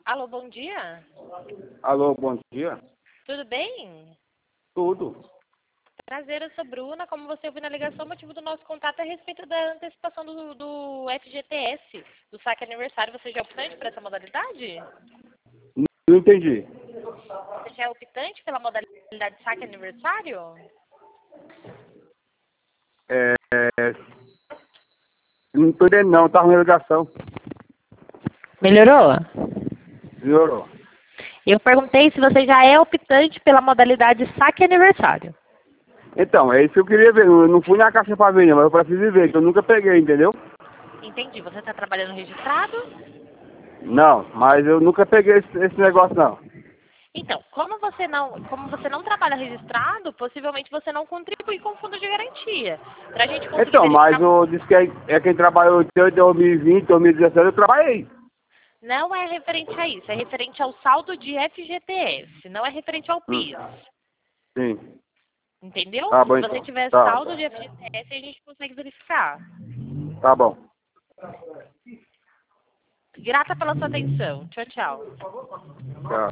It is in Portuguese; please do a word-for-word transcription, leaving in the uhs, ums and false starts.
Alô, bom dia. Alô, bom dia. Tudo bem? Tudo. Prazer, eu sou Bruna. Como você ouviu na ligação, o motivo do nosso contato é a respeito da antecipação do, do F G T S, do saque aniversário. Você já é optante por essa modalidade? Não entendi. Você já é optante pela modalidade de saque aniversário? É, é, não tô entendendo não, tá ruim a ligação. Melhorou? Melhorou. Eu perguntei se você já é optante pela modalidade saque aniversário. Então, é isso que eu queria ver. Eu não fui na caixa pra ver, mas eu preciso ver, que eu nunca peguei, entendeu? Entendi. Você está trabalhando registrado? Não, mas eu nunca peguei esse, esse negócio não. Então, como você não, como você não trabalha registrado, possivelmente você não contribui com o fundo de garantia. Para a gente conseguir Então, mas verificar, eu disse que é, é quem trabalhou em dois mil e vinte, dois mil e dezessete, eu trabalhei. não é referente a isso, é referente ao saldo de F G T S, não é referente ao Hum, PIS. sim. Entendeu? Tá bom Se você então. tiver Tá. saldo de F G T S, a gente consegue verificar. Tá bom. Grata pela sua atenção. Tchau, tchau. Tchau.